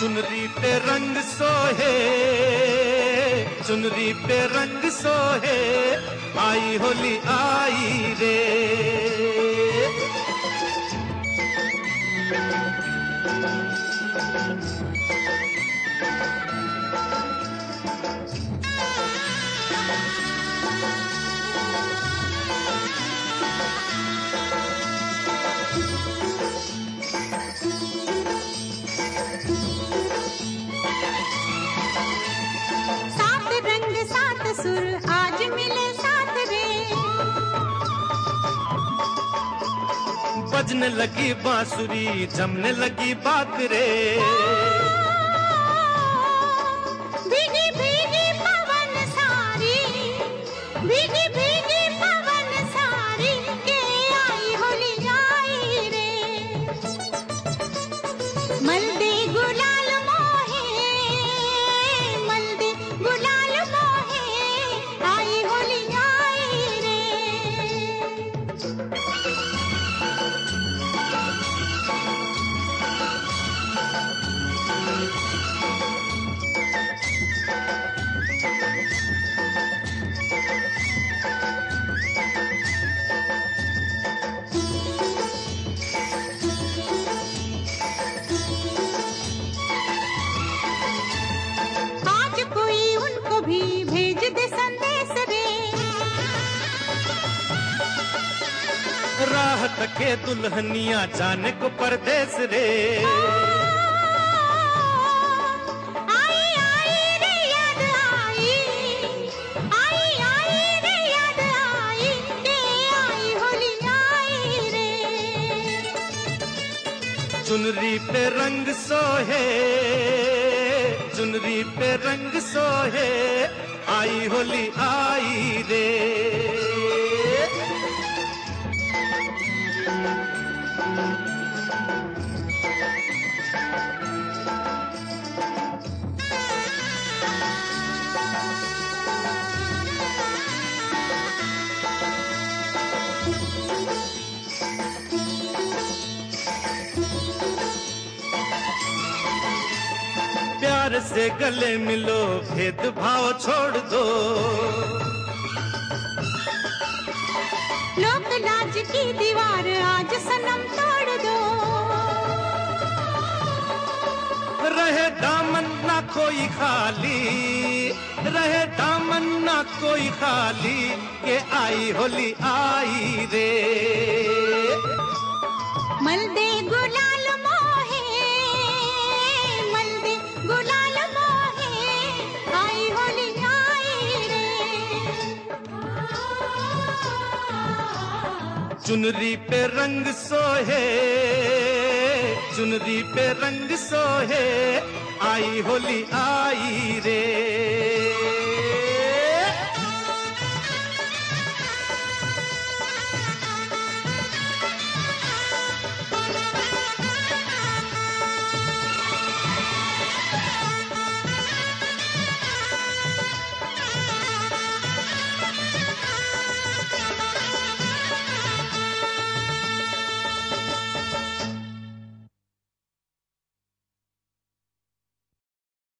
चुनरी पे रंग सोहे, चुनरी पे रंग सोहे, आई होली आई रे। सुर आज मिले साथ रे, बजने लगी बांसुरी, जमने लगी बात रे। भीगी भीगी पवन सारी, भीगी भीगी पवन सारी, के आई होली आई रे। मल्दी गुलाल मोहे, मल्दी गुलाल मोहे, आई होली आई रे। आज कोई उनको भी भेज दे संदेश रे, राह तके दुल्हनिया जाने को परदेस रे। आई आई रे याद आई, आई आई रे याद आई, के आई होली आई रे। चुनरी पे रंग सोहे, चुनरी पे रंग सोहे, आई होली आई रे। प्यार से गले मिलो, भेदभाव छोड़ दो, लोक लाज की दीवार आज सनम तोड़ दो। रहे दामन ना कोई खाली, रहे दामन ना कोई खाली, के आई होली आई रे। मल्दे गुलाल मोहे, मल्दे गुलाल मोहे, आई होली आई रे। चुनरी पे रंग सोहे, चुनरी पे रंग सोहे, आई होली आई रे।